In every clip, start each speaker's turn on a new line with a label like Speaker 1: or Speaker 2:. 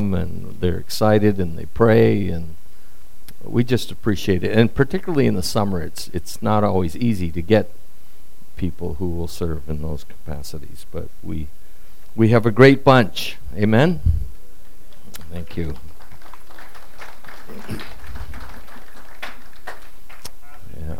Speaker 1: come and they're excited and they pray, and we just appreciate it. And particularly in the summer, it's not always easy to get people who will serve in those capacities, but we have a great bunch. Amen? Thank you. Yeah.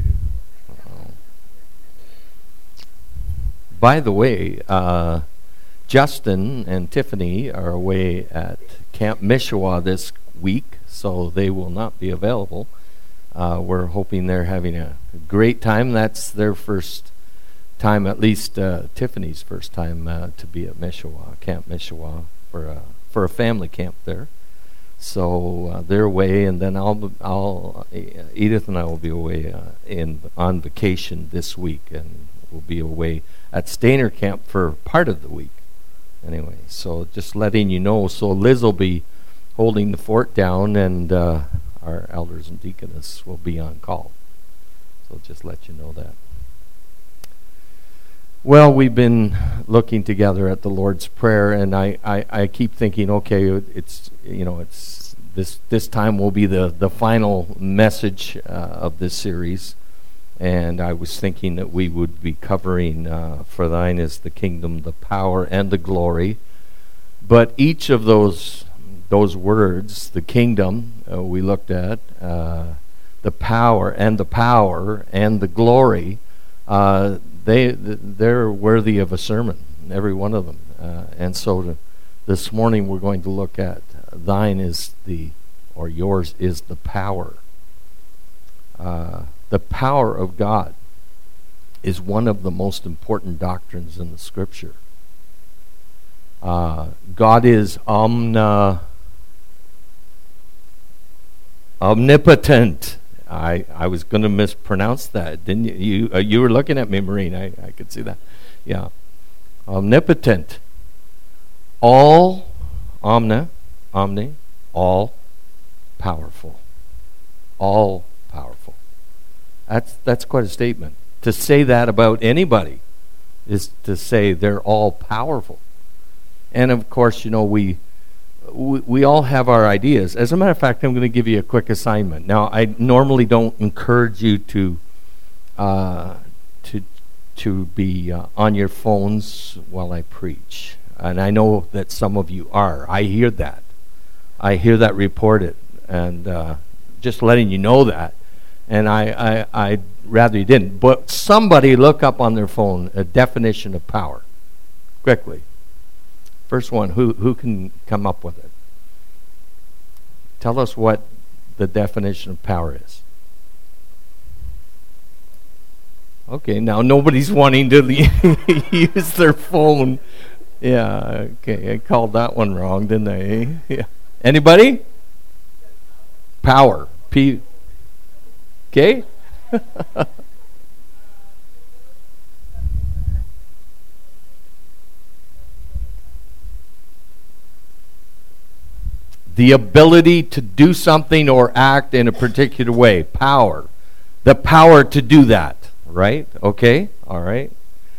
Speaker 1: By the way, Justin and Tiffany are away at Camp Mishawa this week, so they will not be available. We're hoping they're having a great time. That's their first time, at least Tiffany's first time to be at Mishawa, Camp Mishawa, for a family camp there. So they're away, and then Edith and I will be away on vacation this week, and we'll be away at Stainer Camp for part of the week. Anyway, so just letting you know. So Liz will be holding the fort down, and our elders and deaconess will be on call. So just let you know that. Well, we've been looking together at the Lord's Prayer, and I keep thinking, okay, it's this time will be the final message of this series, and I was thinking that we would be covering for thine is the kingdom, the power, and the glory. But each of those words, the kingdom we looked at, the power and the glory, they're worthy of a sermon, every one of them. And so this morning we're going to look at thine is yours is the power. The power of God is one of the most important doctrines in the Scripture. God is omnipotent. I was going to mispronounce that, didn't you? You were looking at me, Maureen. I could see that. Yeah. Omnipotent. All powerful. All powerful. That's quite a statement. To say that about anybody is to say they're all powerful. And of course, we all have our ideas. As a matter of fact, I'm going to give you a quick assignment. Now, I normally don't encourage you to be on your phones while I preach, and I know that some of you are. I hear that reported, and just letting you know that. And I'd rather you didn't. But somebody look up on their phone a definition of power quickly. First one, who can come up with it? Tell us what the definition of power is. Okay, now nobody's wanting to use their phone. Yeah, okay, I called that one wrong, didn't I? Yeah. Anybody? Power. Okay? The ability to do something or act in a particular way. Power. The power to do that. Right? Okay? All right.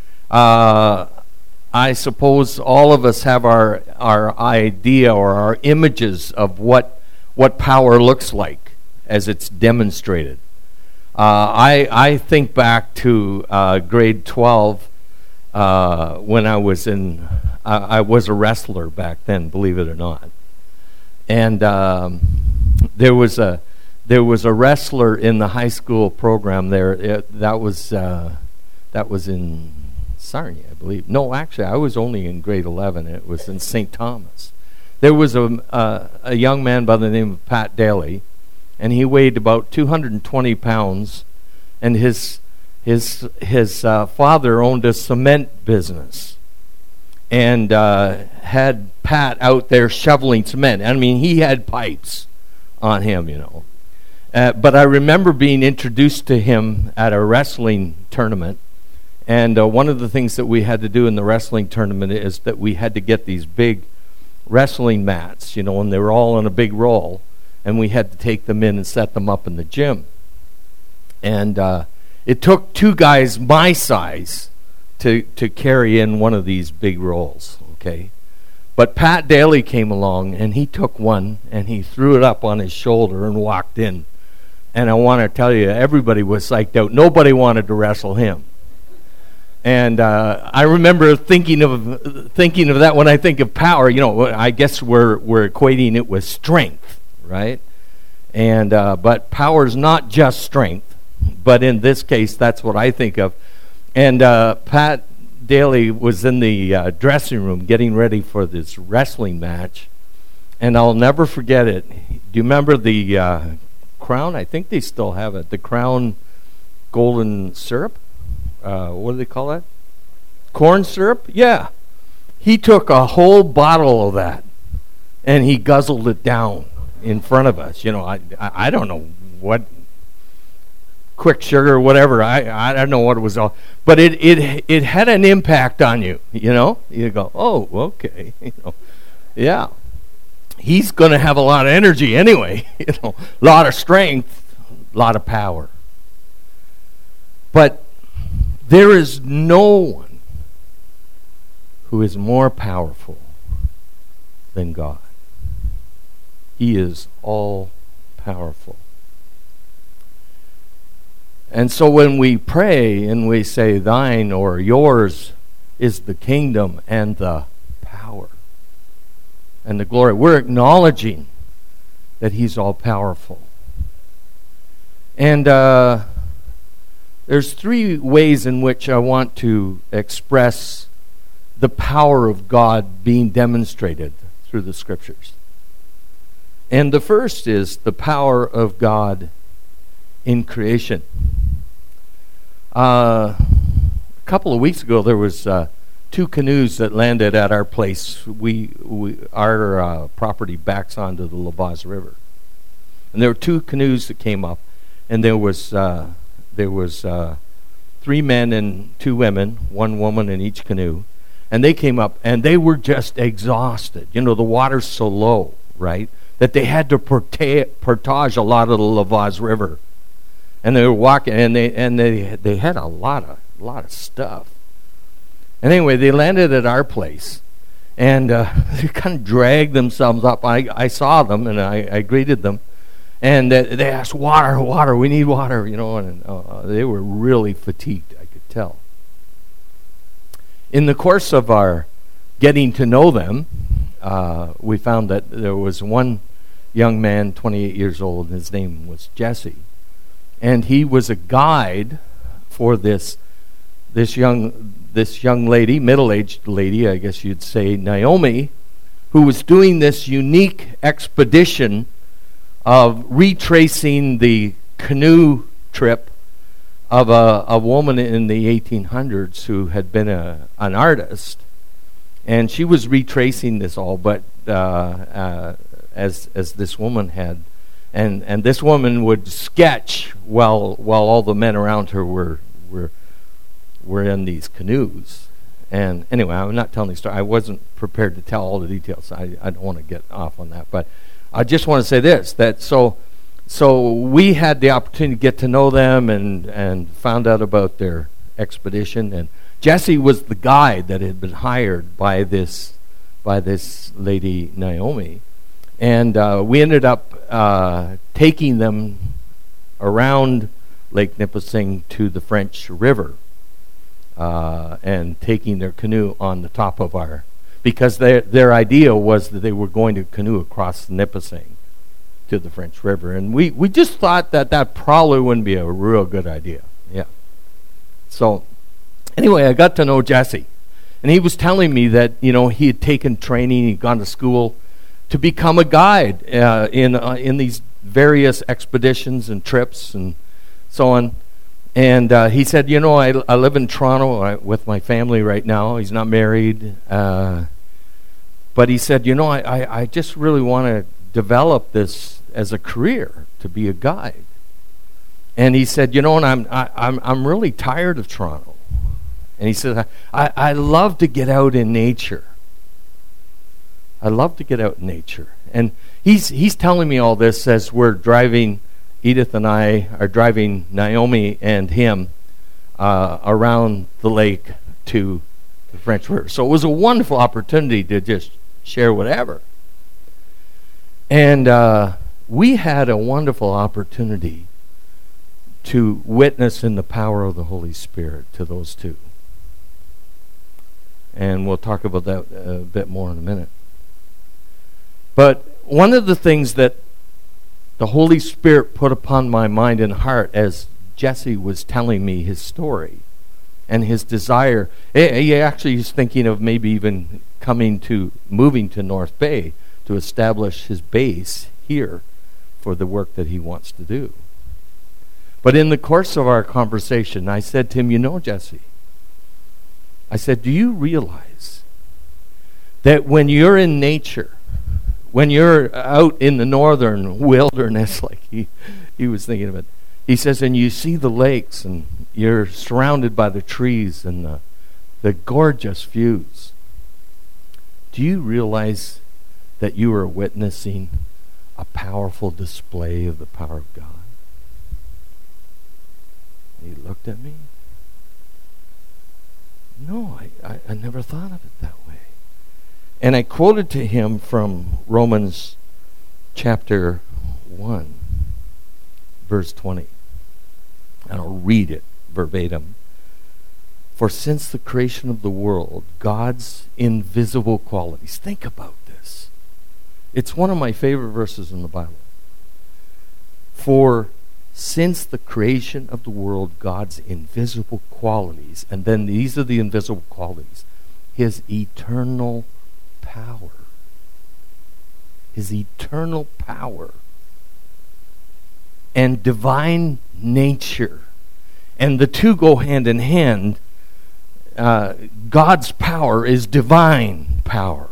Speaker 1: I suppose all of us have our idea or our images of what power looks like as it's demonstrated. I think back to grade 12 when I was a wrestler back then, believe it or not. And there was a wrestler in the high school program there. That was in Sarnia, I believe. No, actually, I was only in grade 11. It was in St. Thomas. There was a young man by the name of Pat Daly, and he weighed about 220 pounds, and his father owned a cement business, and had Pat out there shoveling cement. I mean, he had pipes on him, But I remember being introduced to him at a wrestling tournament, and one of the things that we had to do in the wrestling tournament is that we had to get these big wrestling mats, and they were all on a big roll, and we had to take them in and set them up in the gym. And it took two guys my size to carry in one of these big rolls, okay? But Pat Daly came along, and he took one, and he threw it up on his shoulder and walked in. And I want to tell you, everybody was psyched out. Nobody wanted to wrestle him. And I remember thinking of that when I think of power. I guess we're equating it with strength, right? And but power is not just strength, but in this case, that's what I think of. And Pat Daly was in the dressing room getting ready for this wrestling match, and I'll never forget it. Do you remember the Crown? I think they still have it. The Crown golden syrup. What do they call that? Corn syrup? Yeah. He took a whole bottle of that, and he guzzled it down in front of us. I don't know what, quick sugar or whatever. I don't know what it was all, but it had an impact on you. You go, oh, okay. Yeah. He's going to have a lot of energy anyway. A lot of strength, a lot of power. But there is no one who is more powerful than God. He is all powerful. And so when we pray and we say, thine or yours is the kingdom and the power and the glory, we're acknowledging that He's all powerful. And there's three ways in which I want to express the power of God being demonstrated through the Scriptures. And the first is the power of God in creation. A couple of weeks ago, there was 2 canoes that landed at our place. Our property backs onto the La Vaz River, and there were 2 canoes that came up, and there was 3 men and 2 women, 1 woman in each canoe, and they came up, and they were just exhausted. The water's so low, right, that they had to portage a lot of the La Vaz River. And they were walking, and they had a lot of stuff. And anyway, they landed at our place, and they kind of dragged themselves up. I saw them, and I greeted them, and they asked, water, we need water, and they were really fatigued, I could tell. In the course of our getting to know them, we found that there was one young man, 28 years old, and his name was Jesse. And he was a guide for this young lady, middle-aged lady, I guess you'd say, Naomi, who was doing this unique expedition of retracing the canoe trip of a woman in the 1800s who had been an artist. And she was retracing this all, but as this woman had. And this woman would sketch while all the men around her were in these canoes. And anyway, I'm not telling the story. I wasn't prepared to tell all the details. I don't want to get off on that. But I just want to say this, that so we had the opportunity to get to know them and found out about their expedition. And Jesse was the guide that had been hired by this lady Naomi. And we ended up taking them around Lake Nipissing to the French River and taking their canoe on the top of because their idea was that they were going to canoe across Nipissing to the French River. And we just thought that probably wouldn't be a real good idea. Yeah. So anyway, I got to know Jesse. And he was telling me that, he had taken training, he'd gone to school to become a guide in these various expeditions and trips and so on. And he said, I live in Toronto with my family right now. He's not married. But he said, I just really want to develop this as a career, to be a guide. And he said, and I'm really tired of Toronto. And he said, I love to get out in nature. I love to get out in nature. And he's telling me all this as we're driving, Edith and I are driving Naomi and him around the lake to the French River. So it was a wonderful opportunity to just share whatever. And we had a wonderful opportunity to witness in the power of the Holy Spirit to those two. And we'll talk about that a bit more in a minute. But one of the things that the Holy Spirit put upon my mind and heart as Jesse was telling me his story and his desire, he actually is thinking of maybe even moving to North Bay to establish his base here for the work that he wants to do. But in the course of our conversation, I said to him, you know, Jesse, I said, do you realize that when you're in nature, when you're out in the northern wilderness, like he was thinking of it, he says, and you see the lakes and you're surrounded by the trees and the gorgeous views, do you realize that you are witnessing a powerful display of the power of God? He looked at me. No, I never thought of it that way. And I quoted to him from Romans chapter 1, verse 20. And I'll read it verbatim. For since the creation of the world, God's invisible qualities. Think about this. It's one of my favorite verses in the Bible. For since the creation of the world, God's invisible qualities, and then these are the invisible qualities, his eternal power. His eternal power and divine nature. And the two go hand in hand. God's power is divine power.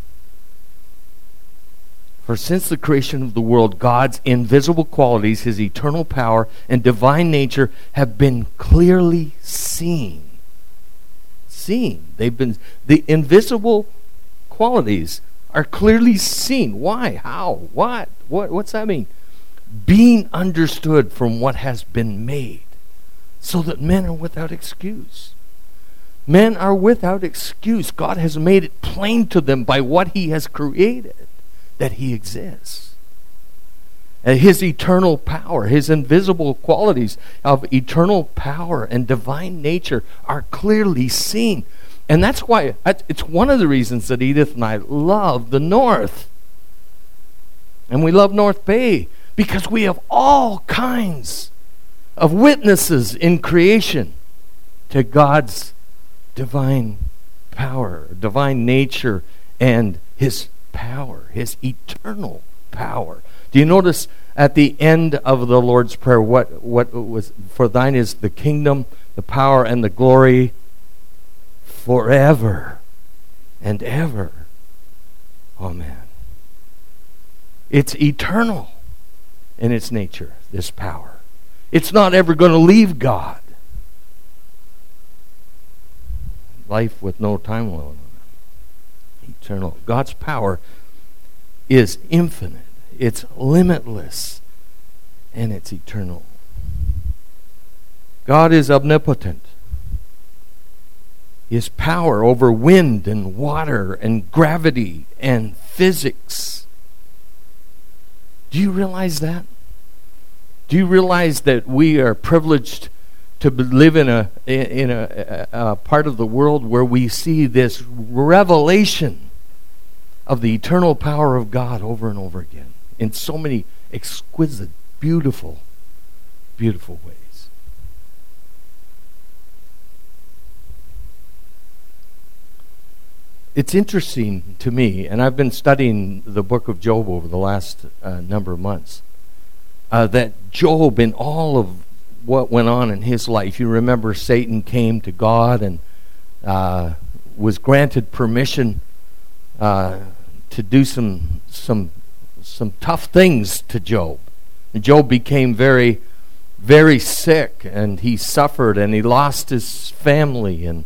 Speaker 1: For since the creation of the world, God's invisible qualities, his eternal power and divine nature have been clearly seen. They've been, the invisible qualities are clearly seen. Why? How? What? What's that mean? Being understood from what has been made, so that men are without excuse. Men are without excuse. God has made it plain to them by what he has created that he exists. And his eternal power, his invisible qualities of eternal power and divine nature are clearly seen. And that's why it's one of the reasons that Edith and I love the North. And we love North Bay because we have all kinds of witnesses in creation to God's divine power, divine nature, and his power, his eternal power. Do you notice at the end of the Lord's Prayer what was, for thine is the kingdom, the power, and the glory forever and ever. Amen. It's eternal in its nature, this power. It's not ever going to leave God. Life with no time limit on it. Eternal. God's power is infinite. It's limitless. And it's eternal. God is omnipotent. His power over wind and water and gravity and physics. Do you realize that? Do you realize that we are privileged to live in a part of the world where we see this revelation of the eternal power of God over and over again in so many exquisite, beautiful, beautiful ways? It's interesting to me, and I've been studying the book of Job over the last number of months, that Job, in all of what went on in his life, you remember Satan came to God and was granted permission to do some tough things to Job. And Job became very, very sick, and he suffered, and he lost his family, and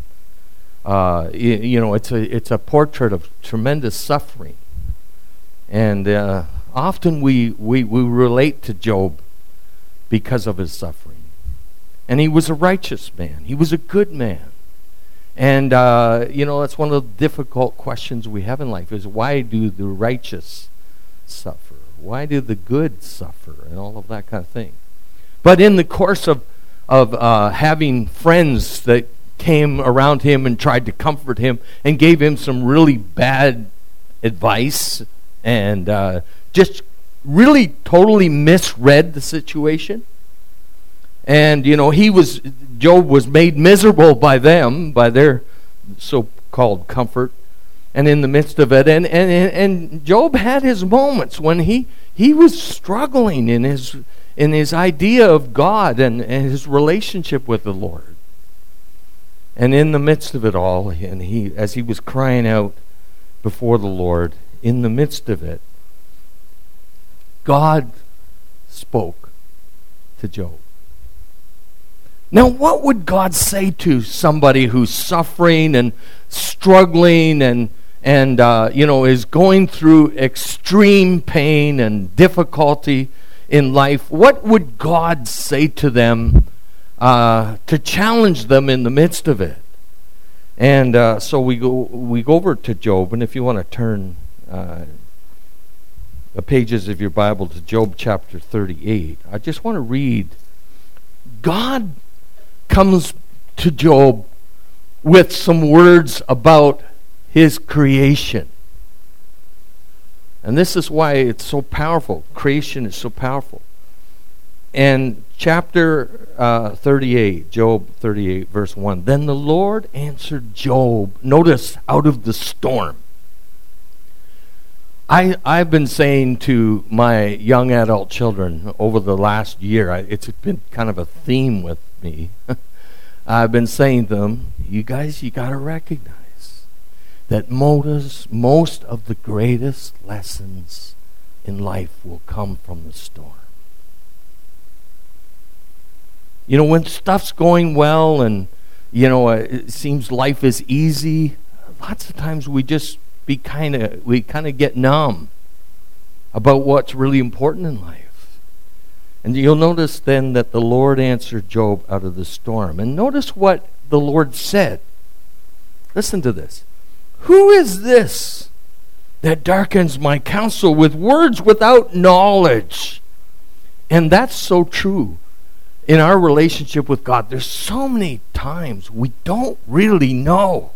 Speaker 1: it's a portrait of tremendous suffering. And often we relate to Job because of his suffering. And he was a righteous man. He was a good man. And, that's one of the difficult questions we have in life is why do the righteous suffer? Why do the good suffer? And all of that kind of thing. But in the course of having friends that came around him and tried to comfort him and gave him some really bad advice and just really totally misread the situation. And, Job was made miserable by them, by their so-called comfort. And in the midst of it, and Job had his moments when he was struggling in his idea of God and his relationship with the Lord. And in the midst of it all, and as he was crying out before the Lord, in the midst of it, God spoke to Job. Now, what would God say to somebody who's suffering and struggling and is going through extreme pain and difficulty in life? What would God say to them to challenge them in the midst of it? And so we go over to Job, and if you want to turn the pages of your Bible to Job chapter 38, I just want to read. God comes to Job with some words about his creation. And this is why it's so powerful. Creation is so powerful. And chapter 38, Job 38, verse 1. Then the Lord answered Job, notice, out of the storm. I've been saying to my young adult children over the last year, it's been kind of a theme with me. I've been saying to them, you guys, you got to recognize that most of the greatest lessons in life will come from the storm. When stuff's going well and, it seems life is easy, lots of times we kind of get numb about what's really important in life. And you'll notice then that the Lord answered Job out of the storm. And notice what the Lord said. Listen to this. Who is this that darkens my counsel with words without knowledge? And that's so true in our relationship with God. There's so many times we don't really know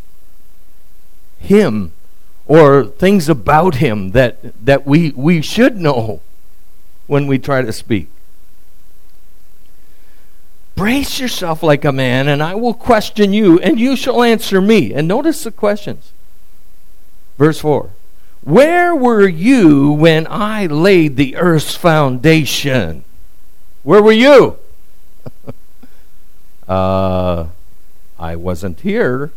Speaker 1: Him or things about Him that we should know when we try to speak. Brace yourself like a man, and I will question you, and you shall answer me. And notice the questions. Verse 4. Where were you when I laid the earth's foundation? Where were you? I wasn't here.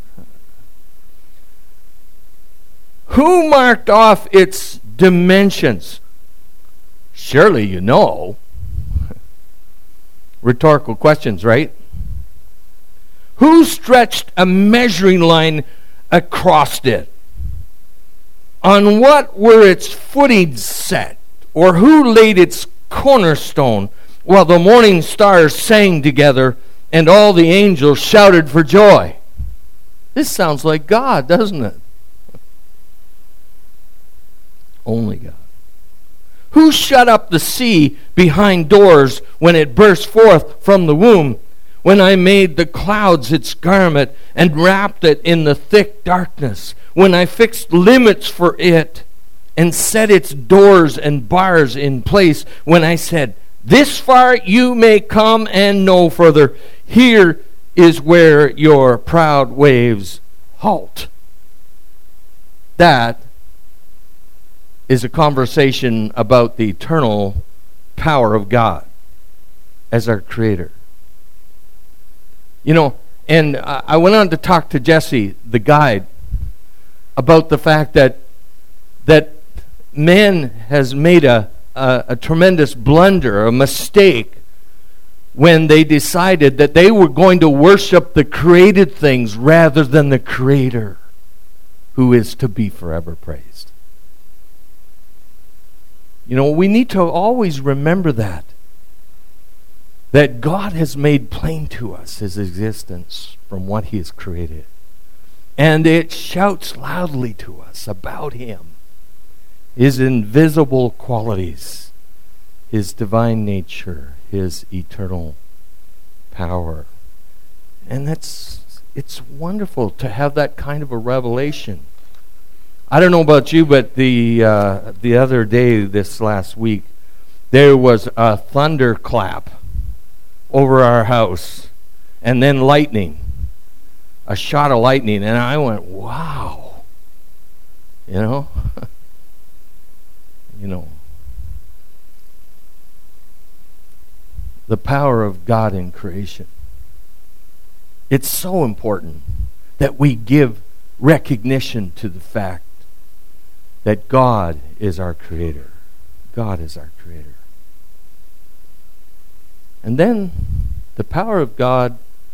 Speaker 1: Who marked off its dimensions? Surely you know. Rhetorical questions, right? Who stretched a measuring line across it? On what were its footings set? Or who laid its cornerstone while the morning stars sang together and all the angels shouted for joy? This sounds like God, doesn't it? Only God. Who shut up the sea behind doors when it burst forth from the womb? When I made the clouds its garment and wrapped it in the thick darkness? When I fixed limits for it and set its doors and bars in place? When I said, this far you may come and no further. Here is where your proud waves halt. That is a conversation about the eternal power of God as our Creator. And I went on to talk to Jesse, the guide, about the fact that man has made a tremendous blunder, a mistake, when they decided that they were going to worship the created things rather than the Creator, who is to be forever praised. We need to always remember that. that God has made plain to us his existence from what he has created. And it shouts loudly to us about him, his invisible qualities, his divine nature, his eternal power. And it's wonderful to have that kind of a revelation. I don't know about you, but the other day, this last week, there was a thunderclap over our house, and then lightning, a shot of lightning, and I went, wow. You know? The power of God in creation. It's so important that we give recognition to the fact that God is our creator. God is our creator. And then the power of God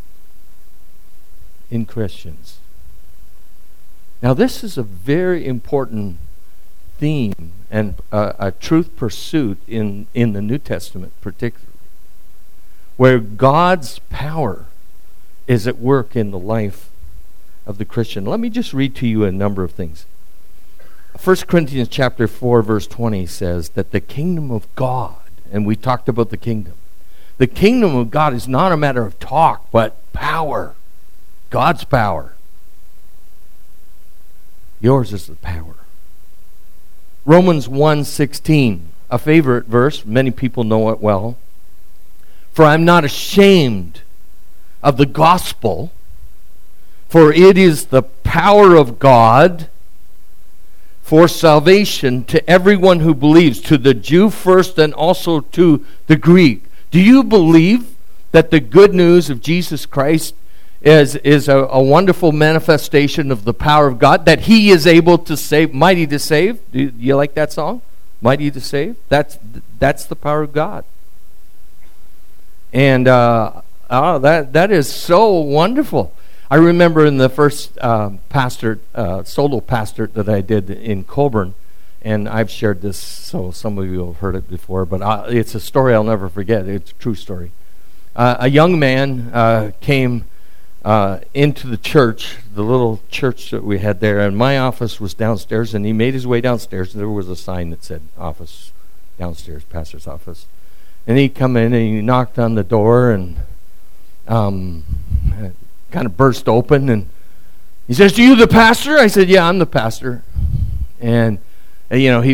Speaker 1: in Christians. Now this is a very important theme and a truth pursuit in the New Testament particularly, where God's power is at work in the life of the Christian. Let me just read to you a number of things. 1 Corinthians chapter 4 verse 20 says that the kingdom of God, and we talked about the kingdom of God is not a matter of talk, but power. God's power. Yours is the power. Romans 1:16, a favorite verse. Many people know it well. For I'm not ashamed of the gospel, for it is the power of God for salvation to everyone who believes, to the Jew first and also to the Greek. Do you believe that the good news of Jesus Christ is a wonderful manifestation of the power of God, that he is able to save, mighty to save? Do you like that song? Mighty to save? That's the power of God. And that is so wonderful. I remember in the first solo pastorate that I did in Colburn, and I've shared this, so some of you have heard it before, but it's a story I'll never forget. It's a true story. A young man came into the church, the little church that we had there, and my office was downstairs, and he made his way downstairs, and there was a sign that said office downstairs, pastor's office. And he come in and he knocked on the door, and kind of burst open, and he says, "Are you the pastor?" I said, "Yeah, I'm the pastor." And he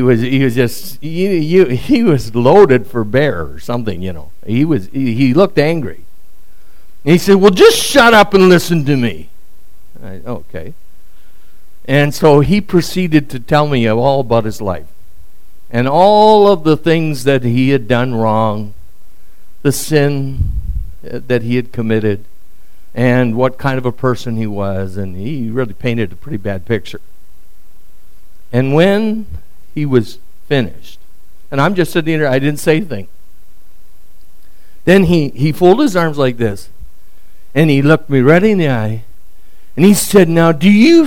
Speaker 1: was loaded for bear or something. He looked angry. And he said, "Well, just shut up and listen to me." Okay. And so he proceeded to tell me all about his life and all of the things that he had done wrong, the sin that he had committed, and what kind of a person he was, and he really painted a pretty bad picture. And when he was finished, and I'm just sitting there, I didn't say anything. Then he folded his arms like this, and he looked me right in the eye, and he said, "Now, do you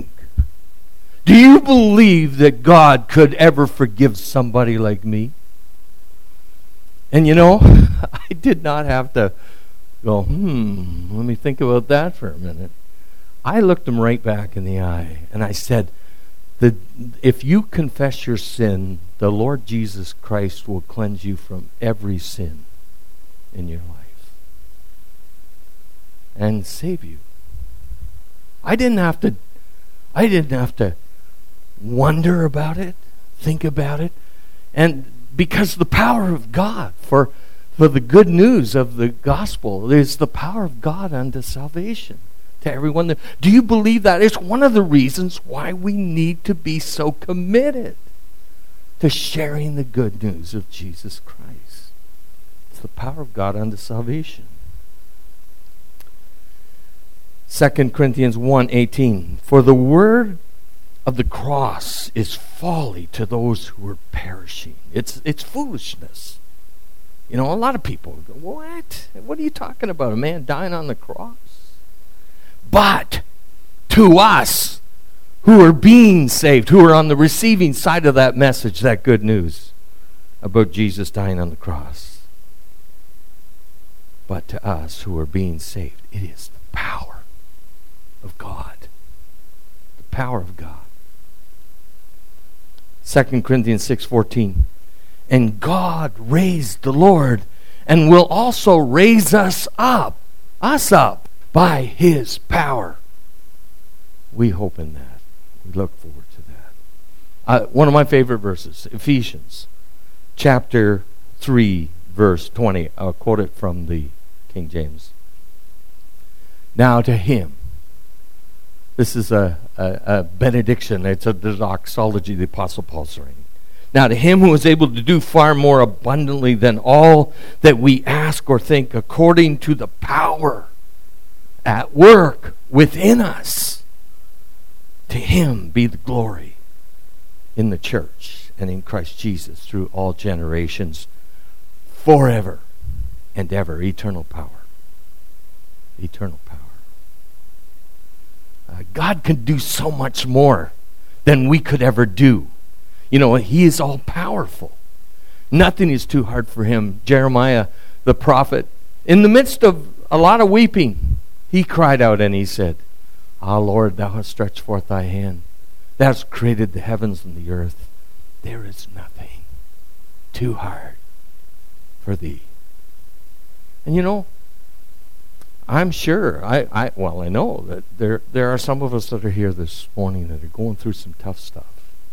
Speaker 1: believe that God could ever forgive somebody like me?" And I did not have to go, let me think about that for a minute. I looked him right back in the eye, and I said, if you confess your sin, the Lord Jesus Christ will cleanse you from every sin in your life and save you. I didn't have to wonder about it, think about it, and because the power of God for the good news of the gospel is the power of God unto salvation to everyone. Do you believe that? It's one of the reasons why we need to be so committed to sharing the good news of Jesus Christ. It's the power of God unto salvation. 2 Corinthians 1:18, for the word of the cross is folly to those who are perishing. It's foolishness. A lot of people go, "What? What are you talking about? A man dying on the cross?" But to us who are being saved, who are on the receiving side of that message, that good news about Jesus dying on the cross, but to us who are being saved. It is the power of God. The power of God. 2 Corinthians 6:14. And God raised the Lord and will also raise us up by His power. We hope in that. We look forward to that. One of my favorite verses, Ephesians chapter 3, verse 20. I'll quote it from the King James. Now to Him. This is a benediction. It's a doxology the Apostle Paul's writing. Now to Him who is able to do far more abundantly than all that we ask or think, according to the power at work within us, to Him be the glory in the church and in Christ Jesus through all generations, forever and ever. Eternal power. Eternal power. God can do so much more than we could ever do. You know, He is all powerful. Nothing is too hard for Him. Jeremiah, the prophet, in the midst of a lot of weeping, he cried out and he said, Ah, Lord, Thou hast stretched forth Thy hand. Thou hast created the heavens and the earth. There is nothing too hard for Thee. And you know, I'm sure, I know that there are some of us that are here this morning that are going through some tough stuff.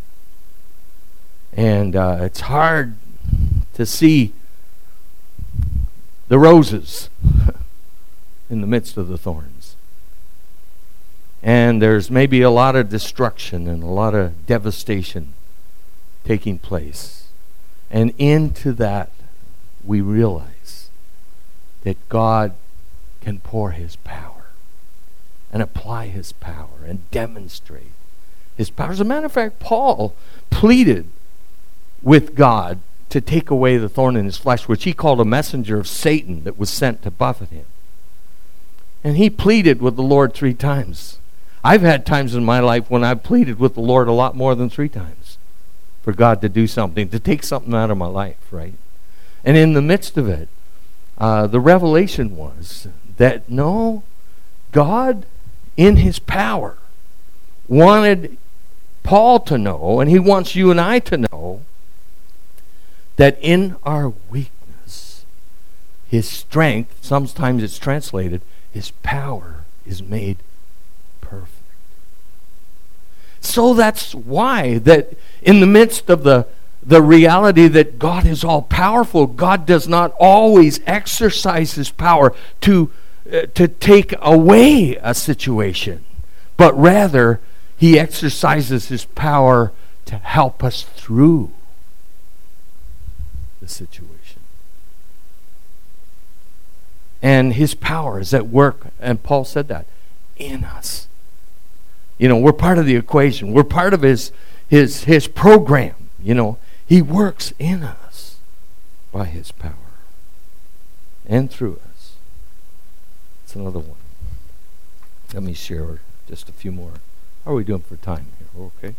Speaker 1: And it's hard to see the roses in the midst of the thorns. And there's maybe a lot of destruction and a lot of devastation taking place. And into that, we realize that God can pour His power and apply His power and demonstrate His power. As a matter of fact, Paul pleaded with God to take away the thorn in his flesh, which he called a messenger of Satan that was sent to buffet him. And he pleaded with the Lord 3 times. I've had times in my life when I've pleaded with the Lord a lot more than 3 times for God to do something, to take something out of my life, right? And in the midst of it, the revelation was that no, God in His power wanted Paul to know, and He wants you and I to know, that in our weakness, His strength, sometimes it's translated, His power is made perfect. So that's why that in the midst of the reality that God is all powerful, God does not always exercise His power to take away a situation, but rather He exercises His power to help us through the situation. And His power is at work, and Paul said that, in us. You know, we're part of the equation. We're part of His program. You know, He works in us by His power and through us. It's another one. Let me share just a few more. How are we doing for time here? We're okay?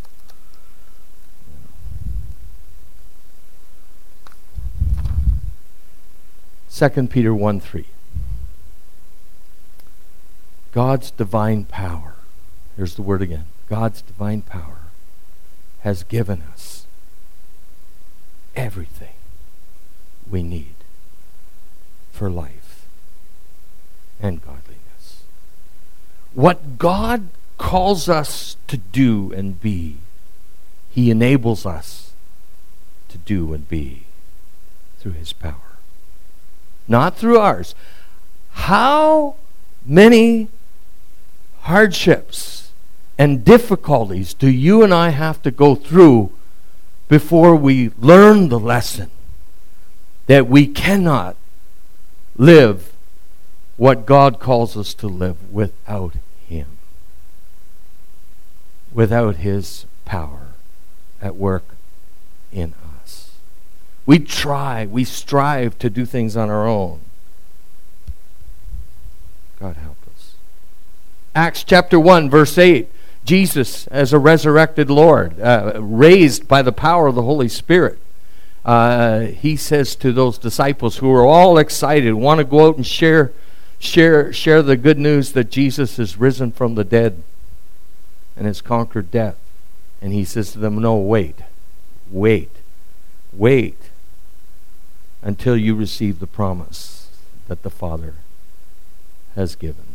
Speaker 1: 2 Peter 1:3. God's divine power, here's the word again, God's divine power has given us everything we need for life and godliness. What God calls us to do and be, He enables us to do and be through His power. Not through ours. How many hardships and difficulties do you and I have to go through before we learn the lesson that we cannot live what God calls us to live without Him, without His power at work in us? We strive to do things on our own. God help us. Acts chapter 1, verse 8. Jesus, as a resurrected Lord, raised by the power of the Holy Spirit, he says to those disciples who are all excited, want to go out and share the good news that Jesus is risen from the dead and has conquered death. And he says to them, no, wait until you receive the promise that the Father has given.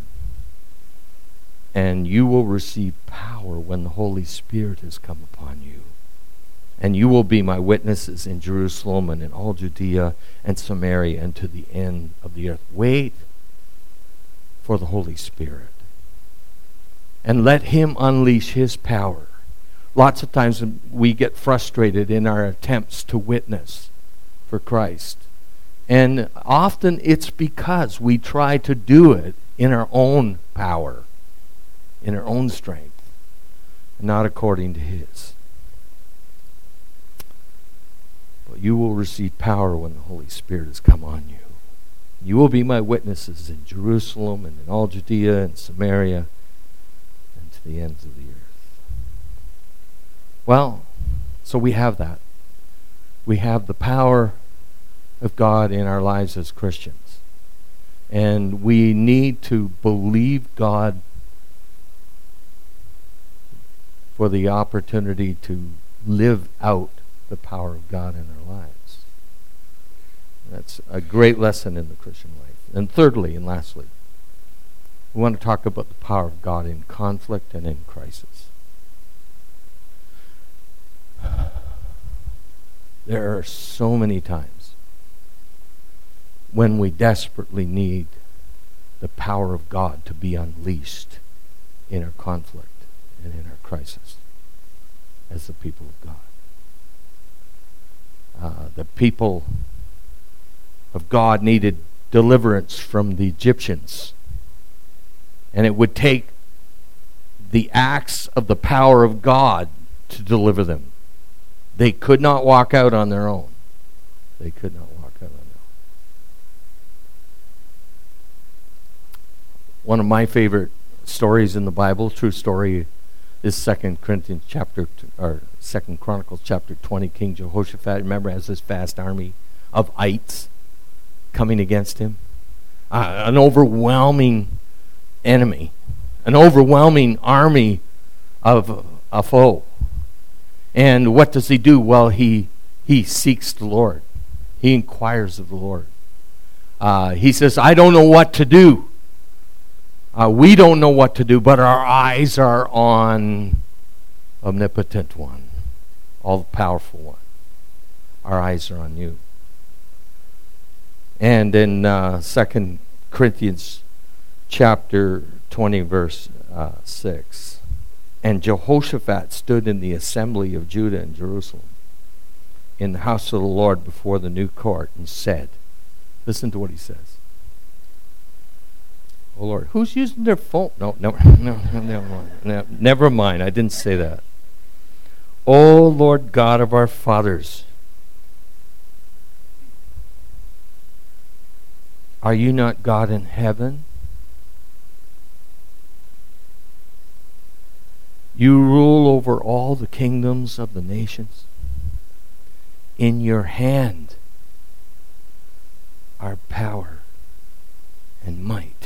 Speaker 1: And you will receive power when the Holy Spirit has come upon you. And you will be my witnesses in Jerusalem and in all Judea and Samaria and to the end of the earth. Wait for the Holy Spirit. And let Him unleash His power. Lots of times we get frustrated in our attempts to witness for Christ. And often it's because we try to do it in our own power, in our own strength, and not according to His. But you will receive power when the Holy Spirit has come on you. You will be my witnesses in Jerusalem and in all Judea and Samaria and to the ends of the earth. Well, so we have that. We have the power of God in our lives as Christians. And we need to believe God for the opportunity to live out the power of God in our lives. That's a great lesson in the Christian life. And thirdly and lastly, we want to talk about the power of God in conflict and in crisis. There are so many times when we desperately need the power of God to be unleashed in our conflict and in our crisis as the people of God. The people of God needed deliverance from the Egyptians. And it would take the acts of the power of God to deliver them. They could not walk out on their own. They could not walk out on their own. One of my favorite stories in the Bible, true story, is 2 Chronicles chapter 20. King Jehoshaphat, remember, has this vast army of ites coming against him. An overwhelming enemy. An overwhelming army of a foe. And what does he do? Well, he seeks the Lord. He inquires of the Lord. He says, I don't know what to do. We don't know what to do, but our eyes are on Omnipotent One, All-Powerful One. Our eyes are on you. And in 2 Corinthians chapter 20, verse 6, and Jehoshaphat stood in the assembly of Judah and Jerusalem in the house of the Lord before the new court and said, listen to what he says. Oh Lord, who's using their phone? No, never mind. I didn't say that. O Lord God of our fathers, are you not God in heaven? You rule over all the kingdoms of the nations. In your hand are power and might,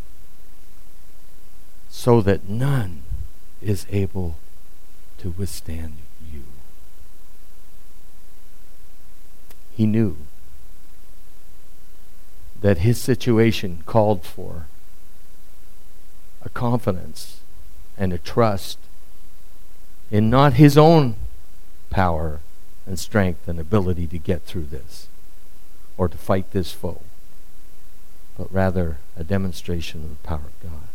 Speaker 1: so that none is able to withstand you. He knew that his situation called for a confidence and a trust in not his own power and strength and ability to get through this or to fight this foe, but rather a demonstration of the power of God.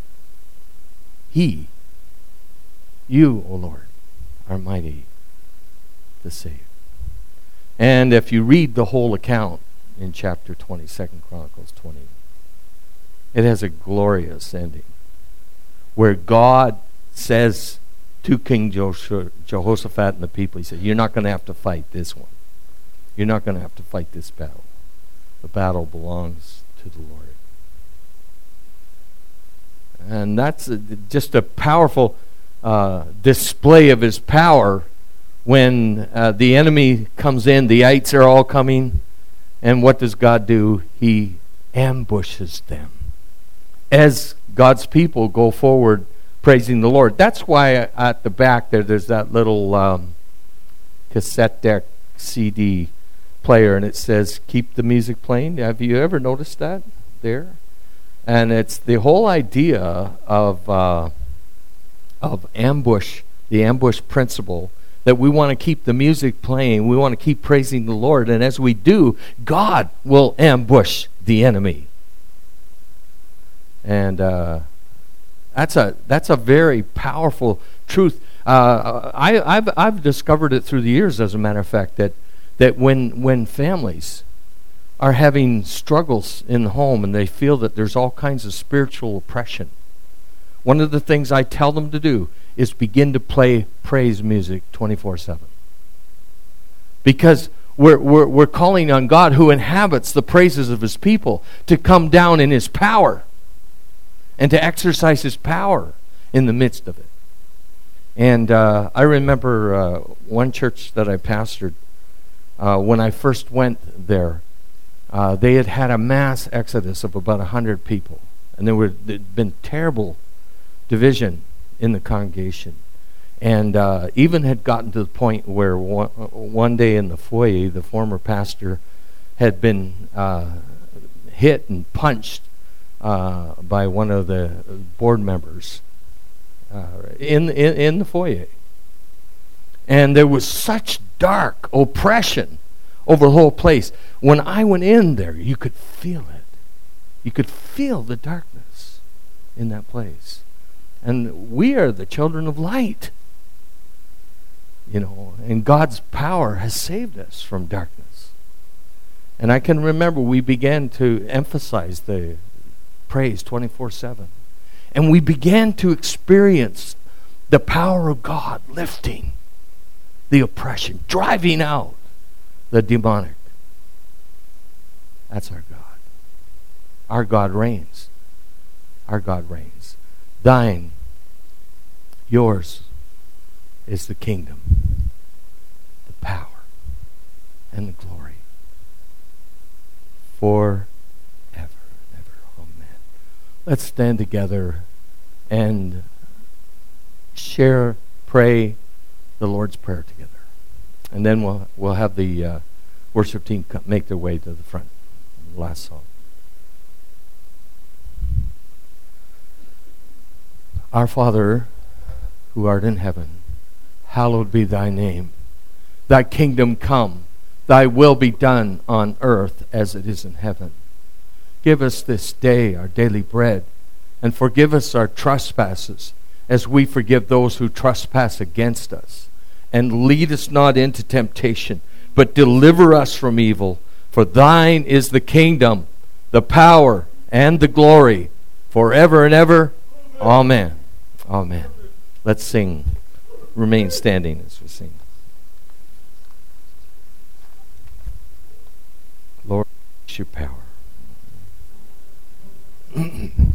Speaker 1: You, O Lord, are mighty to save. And if you read the whole account in chapter 20, 2 Chronicles 20, it has a glorious ending where God says to King Jehoshaphat and the people, he said, you're not going to have to fight this one. You're not going to have to fight this battle. The battle belongs to the Lord. And that's just a powerful display of his power when the enemy comes in, the ites are all coming, and what does God do? He ambushes them as God's people go forward praising the Lord. That's why at the back there's that little cassette deck CD player, and it says, keep the music playing. Have you ever noticed that there? And it's the whole idea of ambush, the ambush principle, that we want to keep the music playing. We want to keep praising the Lord. And as we do, God will ambush the enemy. And that's a very powerful truth. I've discovered it through the years, as a matter of fact, that when families are having struggles in the home and they feel that there's all kinds of spiritual oppression, one of the things I tell them to do is begin to play praise music 24/7. Because we're calling on God, who inhabits the praises of his people, to come down in his power and to exercise his power in the midst of it. And I remember one church that I pastored, when I first went there, they had a mass exodus of about 100 people. And there'd been terrible division in the congregation. And even had gotten to the point where one day in the foyer, the former pastor had been hit and punched by one of the board members in the foyer. And there was such dark oppression over the whole place. When I went in there, you could feel it. You could feel the darkness in that place. And we are the children of light. And God's power has saved us from darkness. And I can remember we began to emphasize the praise 24/7. And we began to experience the power of God lifting the oppression, driving out the demonic. That's our God. Our God reigns. Our God reigns. Thine, yours is the kingdom, the power, and the glory forever and ever. Amen. Let's stand together and pray the Lord's Prayer together. And then we'll have the worship team make their way to the front. Last song. Our Father, who art in heaven, hallowed be thy name. Thy kingdom come, thy will be done on earth as it is in heaven. Give us this day our daily bread, and forgive us our trespasses, as we forgive those who trespass against us. And lead us not into temptation, but deliver us from evil. For thine is the kingdom, the power, and the glory, forever and ever. Amen. Amen. Let's sing. Remain standing as we sing. Lord, your power.